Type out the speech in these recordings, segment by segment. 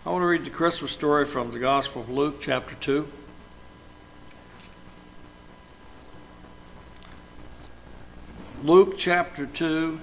I want to read the Christmas story from the Gospel of Luke, chapter 2. Luke, chapter 2.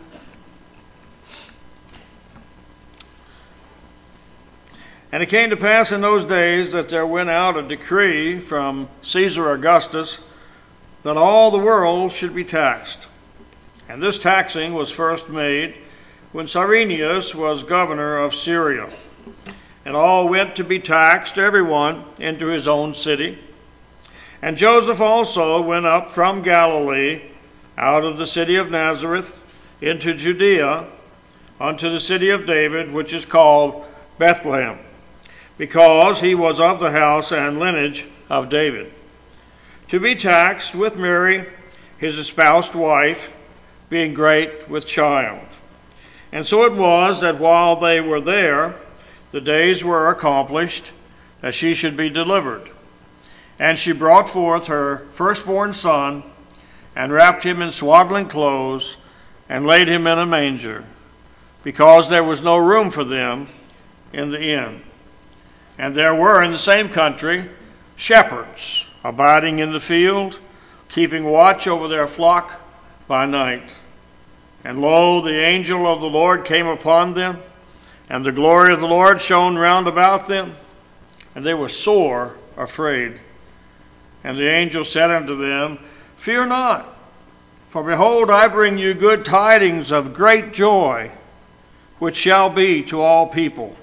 And it came to pass in those days that there went out a decree from Caesar Augustus that all the world should be taxed. And this taxing was first made when Cyrenius was governor of Syria. And all went to be taxed, every one into his own city. And Joseph also went up from Galilee, out of the city of Nazareth, into Judea, unto the city of David, which is called Bethlehem, because he was of the house and lineage of David, to be taxed with Mary, his espoused wife, being great with child. And so it was that while they were there, the days were accomplished that she should be delivered. And she brought forth her firstborn son, and wrapped him in swaddling clothes, and laid him in a manger, because there was no room for them in the inn. And there were in the same country shepherds abiding in the field, keeping watch over their flock by night. And lo, the angel of the Lord came upon them, and the glory of the Lord shone round about them, and they were sore afraid. And the angel said unto them, Fear not, for behold, I bring you good tidings of great joy, which shall be to all people.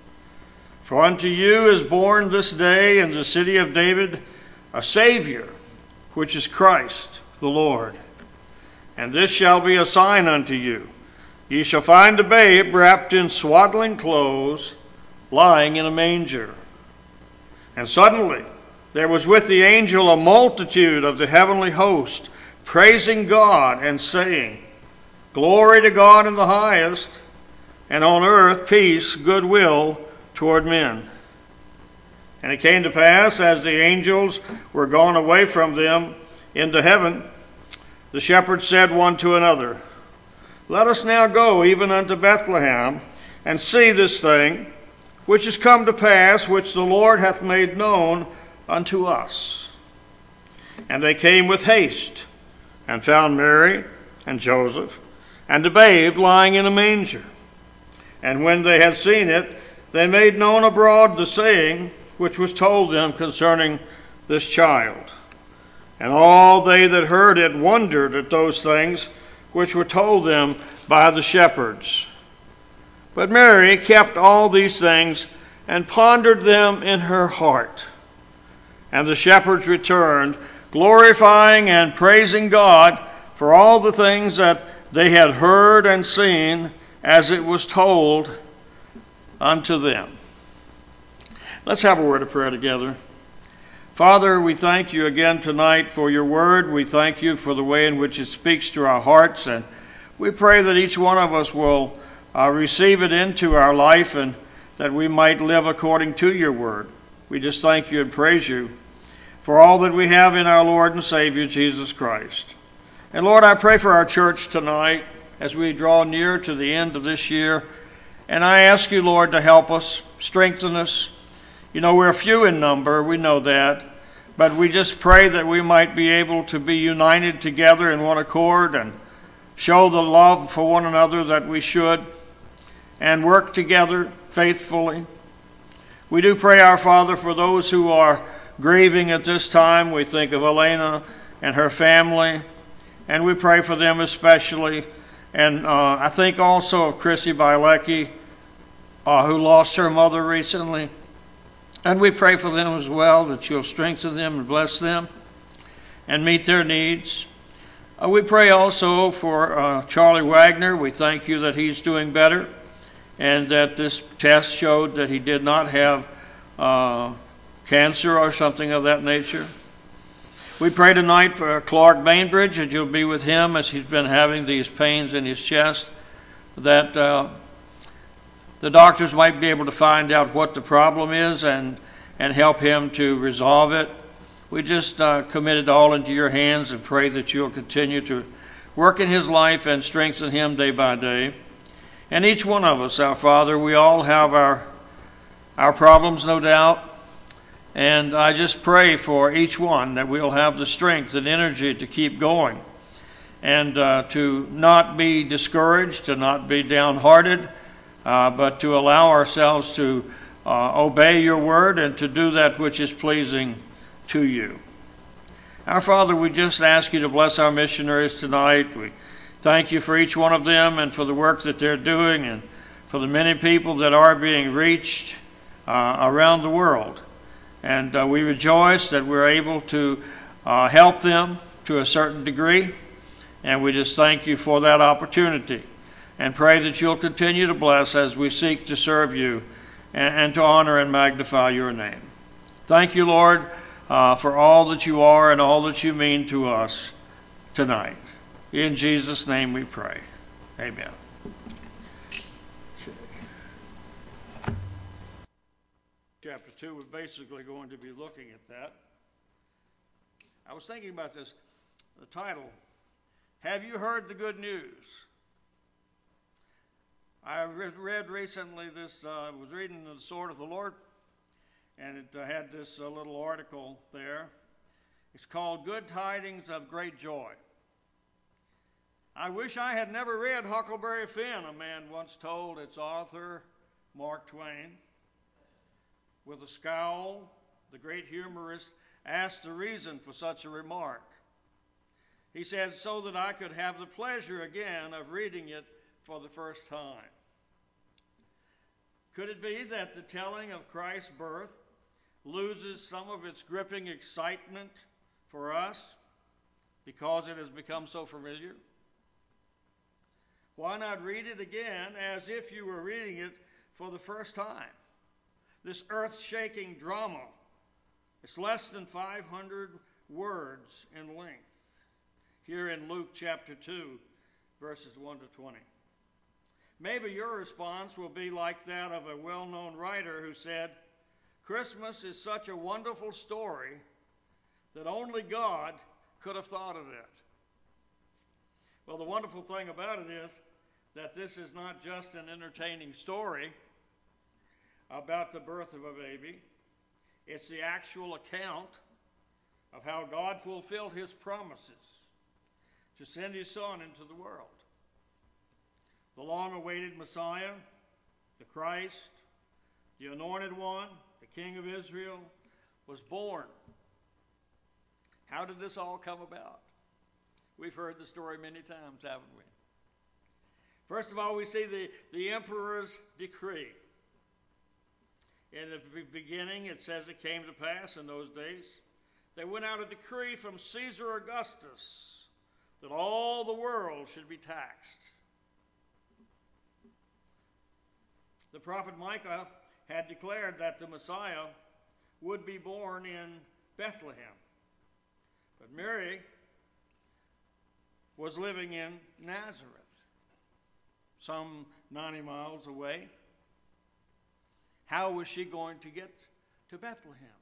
For unto you is born this day in the city of David a Savior, which is Christ the Lord. And this shall be a sign unto you. Ye shall find a babe wrapped in swaddling clothes, lying in a manger. And suddenly there was with the angel a multitude of the heavenly host, praising God and saying, Glory to God in the highest, and on earth peace, goodwill toward men. And it came to pass, as the angels were gone away from them into heaven, the shepherds said one to another, Let us now go even unto Bethlehem, and see this thing, which is come to pass, which the Lord hath made known unto us. And they came with haste, and found Mary and Joseph, and the babe lying in a manger. And when they had seen it, they made known abroad the saying which was told them concerning this child. And all they that heard it wondered at those things which were told them by the shepherds. But Mary kept all these things and pondered them in her heart. And the shepherds returned, glorifying and praising God for all the things that they had heard and seen as it was told unto them. Let's have a word of prayer together. Father, we thank you again tonight for your word. We thank you for the way in which it speaks to our hearts, and we pray that each one of us will receive it into our life and that we might live according to your word. We just thank you and praise you for all that we have in our Lord and Savior, Jesus Christ. And Lord, I pray for our church tonight as we draw near to the end of this year. And I ask you, Lord, to help us, strengthen us. You know, we're few in number, we know that. But we just pray that we might be able to be united together in one accord and show the love for one another that we should, and work together faithfully. We do pray, our Father, for those who are grieving at this time. We think of Elena and her family, and we pray for them especially. And I think also of Chrissy Bielecki, who lost her mother recently. And we pray for them as well, that you'll strengthen them and bless them and meet their needs. We pray also for Charlie Wagner. We thank you that he's doing better and that this test showed that he did not have cancer or something of that nature. We pray tonight for Clark Bainbridge, that you'll be with him as he's been having these pains in his chest, that the doctors might be able to find out what the problem is and help him to resolve it. We just commit it all into your hands and pray that you'll continue to work in his life and strengthen him day by day. And each one of us, our Father, we all have our our problems, no doubt. And I just pray for each one that we'll have the strength and energy to keep going and to not be discouraged, to not be downhearted, but to allow ourselves to obey your word and to do that which is pleasing to you. Our Father, we just ask you to bless our missionaries tonight. We thank you for each one of them and for the work that they're doing and for the many people that are being reached around the world. And we rejoice that we're able to help them to a certain degree. And we just thank you for that opportunity and pray that you'll continue to bless as we seek to serve you and to honor and magnify your name. Thank you, Lord, for all that you are and all that you mean to us tonight. In Jesus' name we pray. Amen. Chapter 2, we're basically going to be looking at that. I was thinking about this, the title, Have You Heard the Good News? I read recently this, was reading The Sword of the Lord, and it had this little article there. It's called Good Tidings of Great Joy. I wish I had never read Huckleberry Finn, a man once told its author, Mark Twain. With a scowl, the great humorist asked the reason for such a remark. He said, so that I could have the pleasure again of reading it for the first time. Could it be that the telling of Christ's birth loses some of its gripping excitement for us because it has become so familiar? Why not read it again as if you were reading it for the first time? This earth-shaking drama, it's less than 500 words in length, here in Luke chapter 2, verses 1 to 20. Maybe your response will be like that of a well-known writer who said, Christmas is such a wonderful story that only God could have thought of it. Well, the wonderful thing about it is that this is not just an entertaining story about the birth of a baby. It's the actual account of how God fulfilled his promises to send his Son into the world. The long-awaited Messiah, the Christ, the Anointed One, the King of Israel, was born. How did this all come about? We've heard the story many times, haven't we? First of all, we see the emperor's decree. In the beginning, it says it came to pass in those days. There went out a decree from Caesar Augustus that all the world should be taxed. The prophet Micah had declared that the Messiah would be born in Bethlehem. But Mary was living in Nazareth, some 90 miles away. How was she going to get to Bethlehem?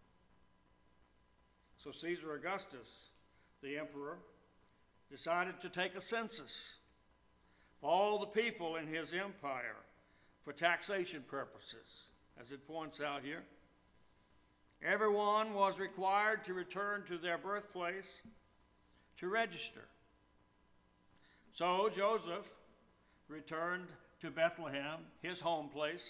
So Caesar Augustus, the emperor, decided to take a census of all the people in his empire for taxation purposes, as it points out here. Everyone was required to return to their birthplace to register. So Joseph returned to Bethlehem, his home place,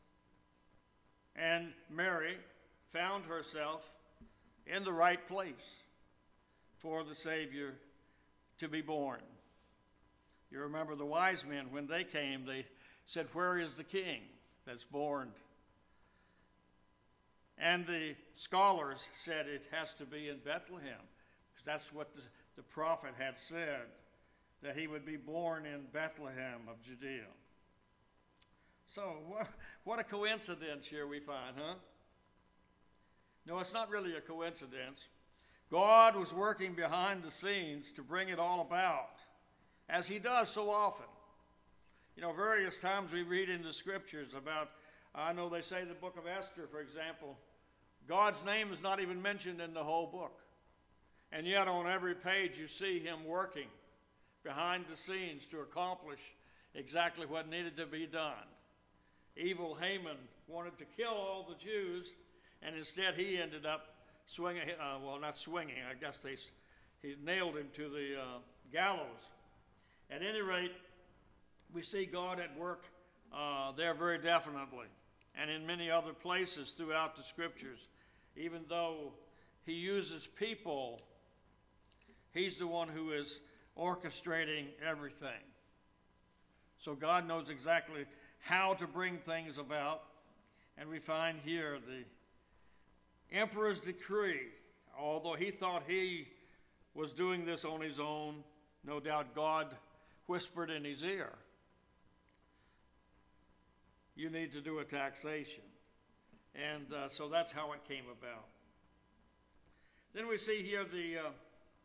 and Mary found herself in the right place for the Savior to be born. You remember the wise men, when they came, they said, where is the king that's born? And the scholars said it has to be in Bethlehem, because that's what the prophet had said, that he would be born in Bethlehem of Judea. So, what a coincidence here we find, huh? No, it's not really a coincidence. God was working behind the scenes to bring it all about, as he does so often. You know, various times we read in the scriptures about, I know they say the book of Esther, for example, God's name is not even mentioned in the whole book. And yet on every page you see him working behind the scenes to accomplish exactly what needed to be done. Evil Haman wanted to kill all the Jews, and instead he ended up swinging, not swinging, I guess he nailed him to the gallows. At any rate, we see God at work there very definitely, and in many other places throughout the Scriptures. Even though he uses people, he's the one who is orchestrating everything. So God knows exactly how to bring things about, and we find here the emperor's decree. Although he thought he was doing this on his own, no doubt God whispered in his ear, you need to do a taxation. And so that's how it came about. Then we see here the,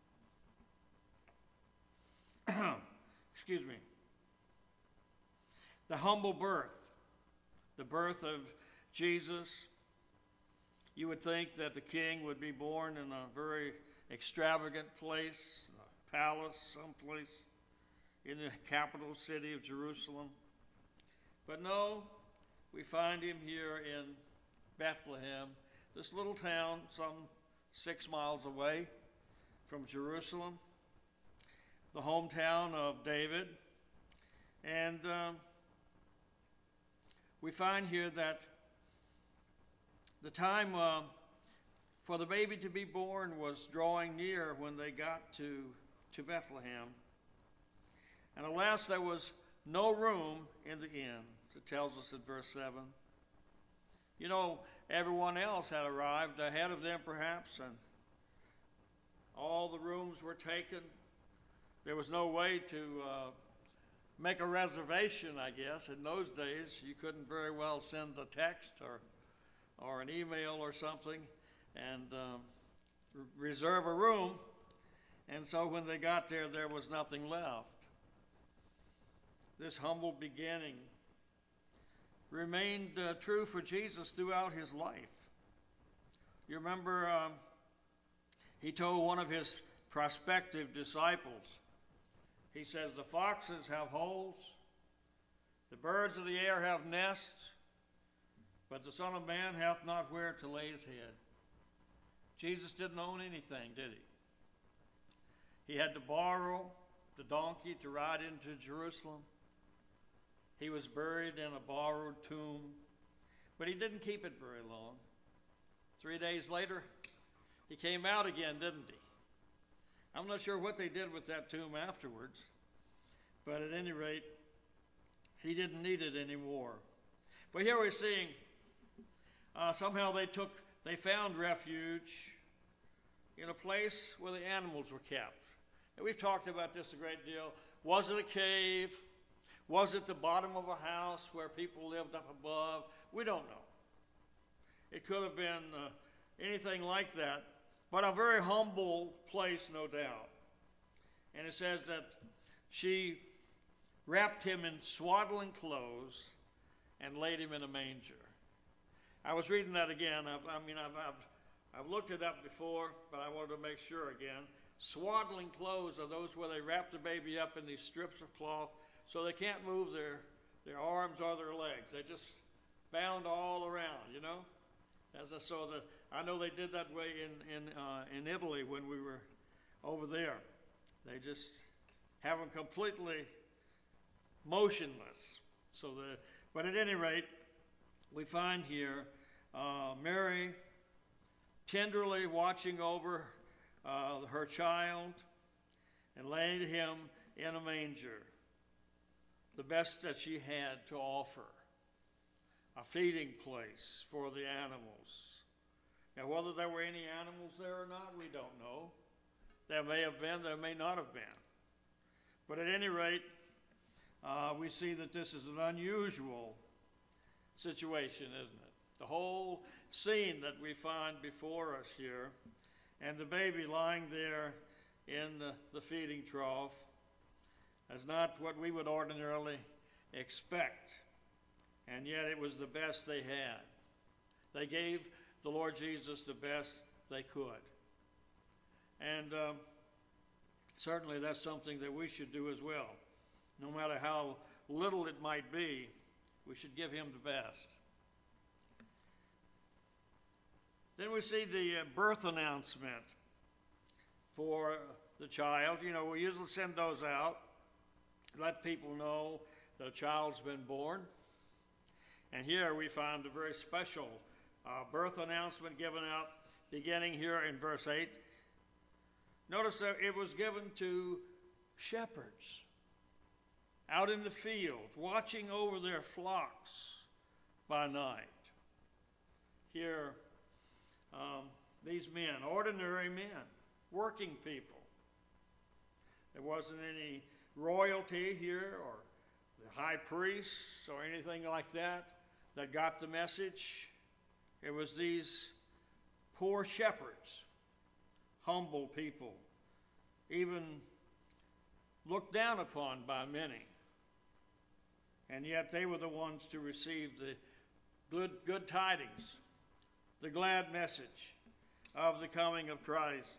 excuse me, the humble birth, the birth of Jesus. You would think that the king would be born in a very extravagant place, a palace someplace in the capital city of Jerusalem. But no, we find him here in Bethlehem, this little town some 6 miles away from Jerusalem, the hometown of David. And we find here that the time for the baby to be born was drawing near when they got to Bethlehem. And alas, there was no room in the inn, it tells us in verse 7. You know, everyone else had arrived ahead of them perhaps, and all the rooms were taken. There was no way to make a reservation, I guess. In those days, you couldn't very well send a text or an email or something and reserve a room. And so when they got there, there was nothing left. This humble beginning remained true for Jesus throughout his life. You remember he told one of his prospective disciples, he says, the foxes have holes, the birds of the air have nests, but the Son of Man hath not where to lay his head. Jesus didn't own anything, did he? He had to borrow the donkey to ride into Jerusalem. He was buried in a borrowed tomb, but he didn't keep it very long. 3 days later, he came out again, didn't he? I'm not sure what they did with that tomb afterwards, but at any rate, he didn't need it anymore. But here we're seeing somehow they found refuge in a place where the animals were kept. And we've talked about this a great deal. Was it a cave? Was it the bottom of a house where people lived up above? We don't know. It could have been anything like that, but a very humble place, no doubt. And it says that she wrapped him in swaddling clothes and laid him in a manger. I was reading that again. I've looked it up before, but I wanted to make sure again. Swaddling clothes are those where they wrap the baby up in these strips of cloth so they can't move their arms or their legs. They just bound all around, you know. As I saw that, I know they did that way in Italy when we were over there. They just have them completely motionless. But at any rate, we find here Mary tenderly watching over her child and laid him in a manger, the best that she had to offer, a feeding place for the animals. Now, whether there were any animals there or not, we don't know. There may have been, there may not have been. But at any rate, we see that this is an unusual situation, isn't it? The whole scene that we find before us here, and the baby lying there in the feeding trough, is not what we would ordinarily expect. And yet it was the best they had. They gave the Lord Jesus the best they could. And certainly that's something that we should do as well. No matter how little it might be, We should give him the best. Then we see the birth announcement for the child. You know, we usually send those out, let people know that a child's been born. And here we find a very special birth announcement given out beginning here in verse 8. Notice that it was given to shepherds out in the field, watching over their flocks by night. Here, these men, ordinary men, working people. There wasn't any royalty here or the high priests or anything like that got the message. It was these poor shepherds, humble people, even looked down upon by many. And yet they were the ones to receive the good tidings, the glad message of the coming of Christ.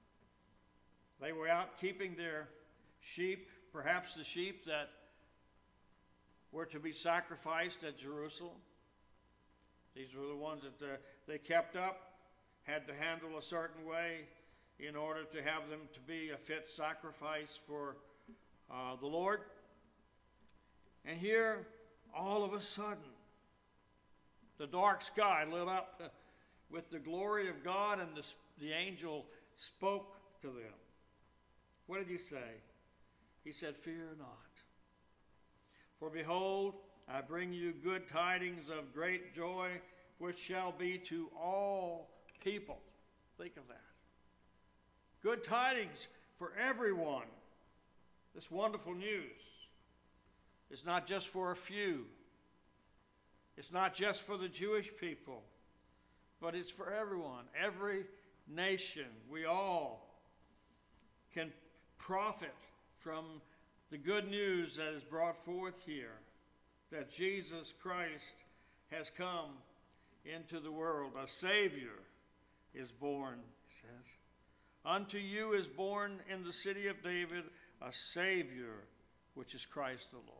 They were out keeping their sheep, perhaps the sheep that were to be sacrificed at Jerusalem. These were the ones that they kept up, had to handle a certain way in order to have them to be a fit sacrifice for the Lord. And here, all of a sudden, the dark sky lit up with the glory of God, and the angel spoke to them. What did he say? He said, "Fear not. For behold, I bring you good tidings of great joy, which shall be to all people." Think of that. Good tidings for everyone. This wonderful news. It's not just for a few. It's not just for the Jewish people, but it's for everyone, every nation. We all can profit from the good news that is brought forth here, that Jesus Christ has come into the world. A Savior is born, it says. Unto you is born in the city of David a Savior, which is Christ the Lord.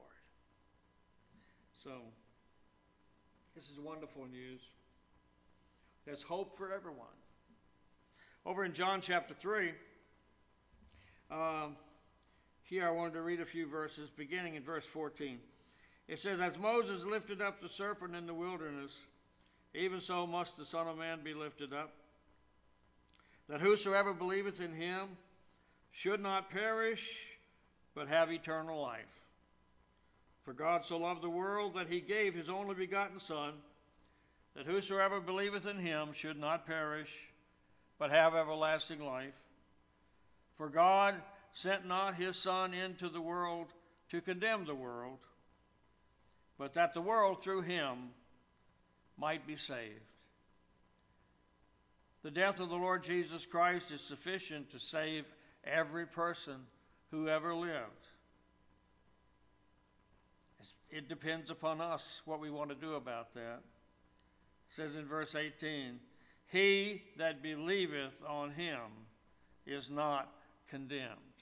So, this is wonderful news. There's hope for everyone. Over in John chapter 3, here I wanted to read a few verses, beginning in verse 14. It says, "As Moses lifted up the serpent in the wilderness, even so must the Son of Man be lifted up, that whosoever believeth in him should not perish, but have eternal life. For God so loved the world that he gave his only begotten Son, that whosoever believeth in him should not perish, but have everlasting life. For God sent not his Son into the world to condemn the world, but that the world through him might be saved." The death of the Lord Jesus Christ is sufficient to save every person who ever lived. It depends upon us what we want to do about that. It says in verse 18, "He that believeth on him is not condemned.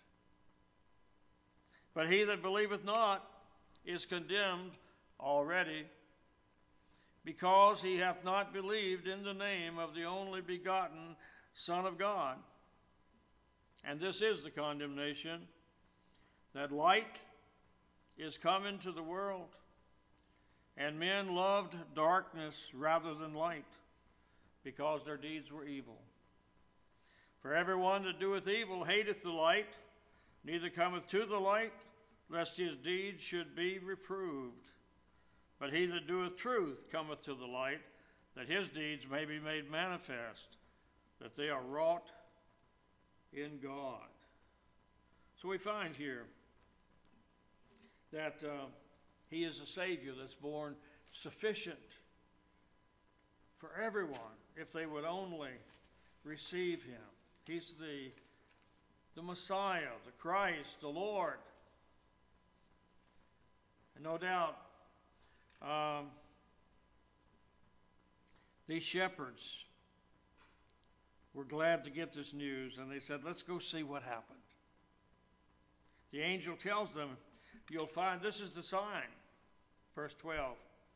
But he that believeth not is condemned already, because he hath not believed in the name of the only begotten Son of God. And this is the condemnation, that light is come into the world, and men loved darkness rather than light, because their deeds were evil. For everyone that doeth evil hateth the light, neither cometh to the light, lest his deeds should be reproved. But he that doeth truth cometh to the light, that his deeds may be made manifest, that they are wrought in God." So we find here that he is a Savior that's born sufficient for everyone if they would only receive him. He's the Messiah, the Christ, the Lord. And no doubt these shepherds were glad to get this news, and they said, "Let's go see what happened." The angel tells them, "You'll find this is the sign," verse 12,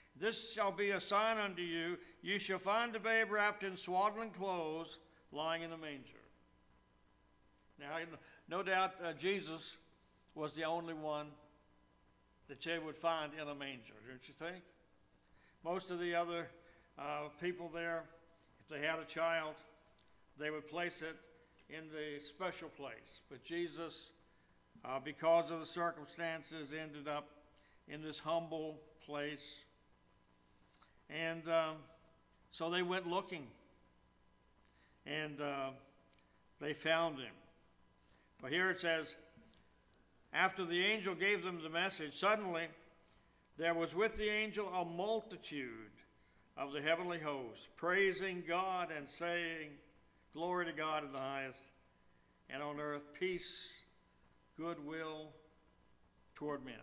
This shall be a sign unto you. You shall find the babe wrapped in swaddling clothes, lying in a manger. Now, no doubt Jesus was the only one that they would find in a manger, don't you think? Most of the other people there, if they had a child, they would place it in the special place. But Jesus, because of the circumstances, ended up in this humble place. And so they went looking, and they found him. But here it says, after the angel gave them the message, suddenly there was with the angel a multitude of the heavenly host, praising God and saying, Glory to God in the highest, and on earth peace, goodwill toward men.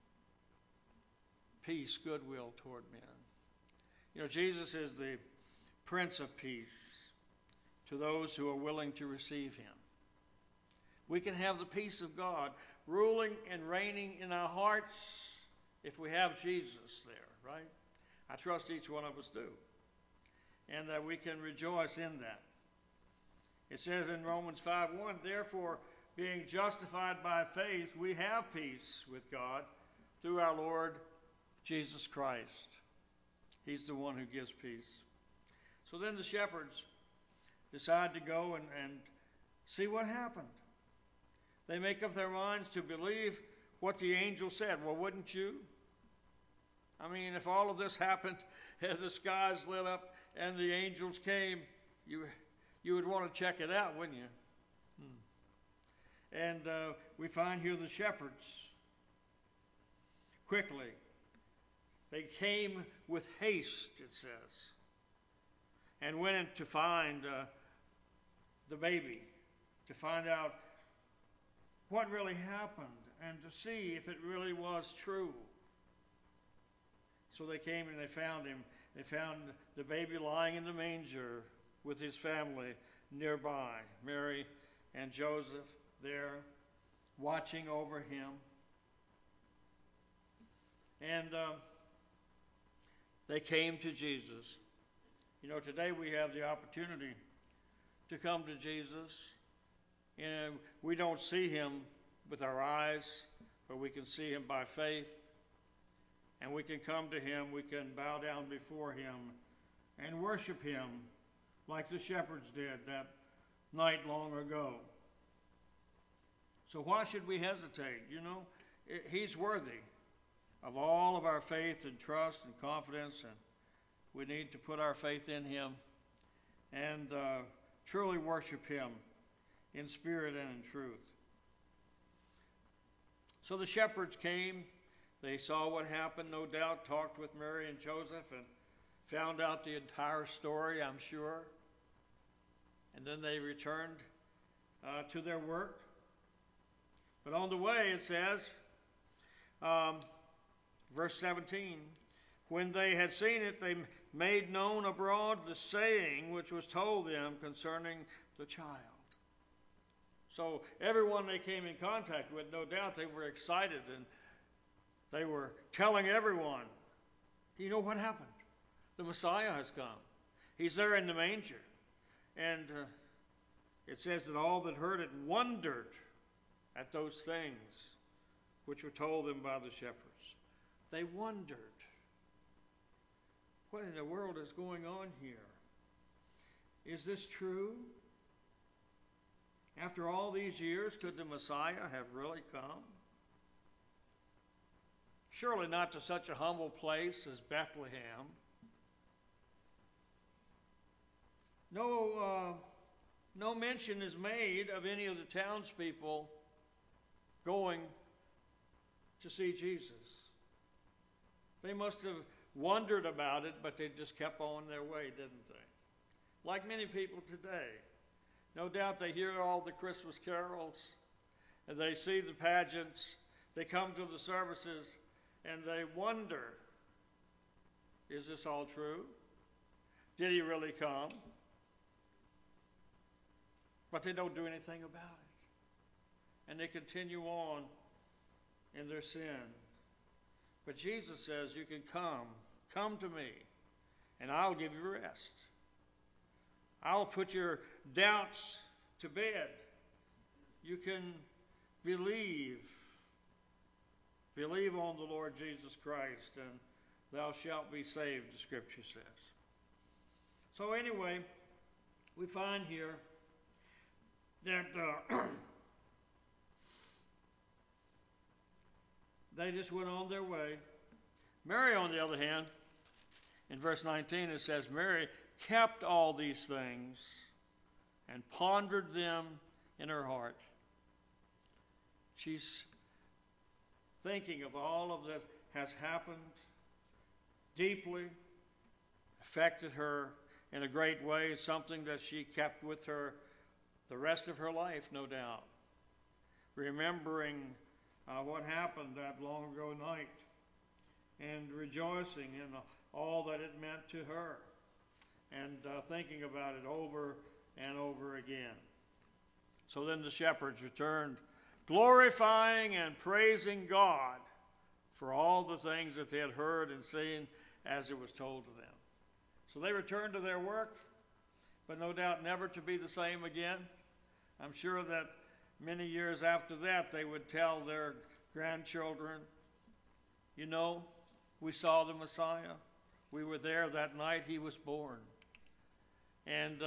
Peace, goodwill toward men. You know, Jesus is the Prince of Peace to those who are willing to receive him. We can have the peace of God ruling and reigning in our hearts if we have Jesus there, right? I trust each one of us do. And that we can rejoice in that. It says in Romans 5:1, therefore, being justified by faith, we have peace with God through our Lord Jesus Christ. He's the one who gives peace. So then the shepherds decide to go and see what happened. They make up their minds to believe what the angel said. Well, wouldn't you? I mean, if all of this happened as the skies lit up and the angels came, you would want to check it out, wouldn't you? And we find here the shepherds. Quickly, they came with haste, it says, and went in to find the baby, to find out what really happened and to see if it really was true. So they came and they found him. They found the baby lying in the manger with his family nearby. Mary and Joseph there watching over him. And they came to Jesus. You know, today we have the opportunity to come to Jesus. And we don't see him with our eyes, but we can see him by faith. And we can come to him, we can bow down before him and worship him like the shepherds did that night long ago. So why should we hesitate? You know, he's worthy of all of our faith and trust and confidence, and we need to put our faith in him and truly worship him in spirit and in truth. So the shepherds came. They saw what happened, no doubt, talked with Mary and Joseph, and found out the entire story, I'm sure. And then they returned to their work. But on the way, it says, verse 17, when they had seen it, they made known abroad the saying which was told them concerning the child. So everyone they came in contact with, no doubt they were excited and they were telling everyone, you know what happened? The Messiah has come. He's there in the manger. And it says that all that heard it wondered at those things which were told them by the shepherds. They wondered, what in the world is going on here? Is this true? After all these years, could the Messiah have really come? Surely not to such a humble place as Bethlehem. No mention is made of any of the townspeople going to see Jesus. They must have wondered about it, but they just kept on their way, didn't they? Like many people today. No doubt they hear all the Christmas carols, and they see the pageants, they come to the services, and they wonder, is this all true? Did he really come? But they don't do anything about it. And they continue on in their sin. But Jesus says you can come Come to me, and I'll give you rest. I'll put your doubts to bed. You can believe. Believe on the Lord Jesus Christ, and thou shalt be saved, the Scripture says. So anyway, we find here that they just went on their way. Mary, on the other hand, in verse 19 it says, Mary kept all these things and pondered them in her heart. She's thinking of all of that has happened, deeply affected her in a great way, something that she kept with her the rest of her life, no doubt. Remembering what happened that long ago night and rejoicing in all that it meant to her and thinking about it over and over again. So then the shepherds returned, glorifying and praising God for all the things that they had heard and seen as it was told to them. So they returned to their work, but no doubt never to be the same again. I'm sure that many years after that they would tell their grandchildren, you know, we saw the Messiah. We were there that night he was born. And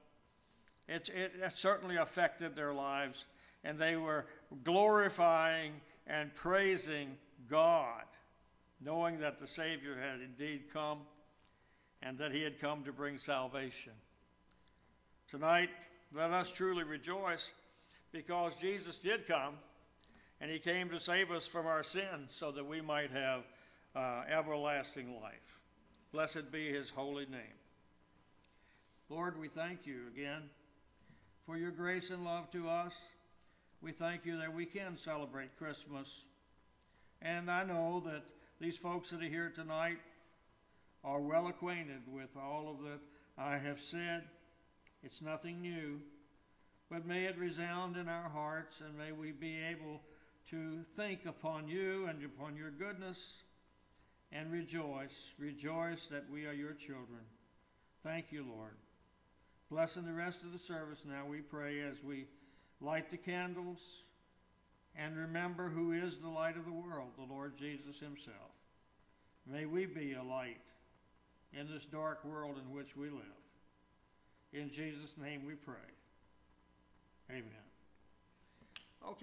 it certainly affected their lives, and they were glorifying and praising God, knowing that the Savior had indeed come and that he had come to bring salvation. Tonight, let us truly rejoice because Jesus did come, and he came to save us from our sins so that we might have everlasting life. Blessed be his holy name. Lord, we thank you again for your grace and love to us. We thank you that we can celebrate Christmas. And I know that these folks that are here tonight are well acquainted with all of that I have said. It's nothing new, but may it resound in our hearts, and may we be able to think upon you and upon your goodness and rejoice that we are your children. Thank you, Lord. Bless in the rest of the service now, we pray, as we light the candles and remember who is the light of the world, the Lord Jesus himself. May we be a light in this dark world in which we live. In Jesus' name we pray. Amen.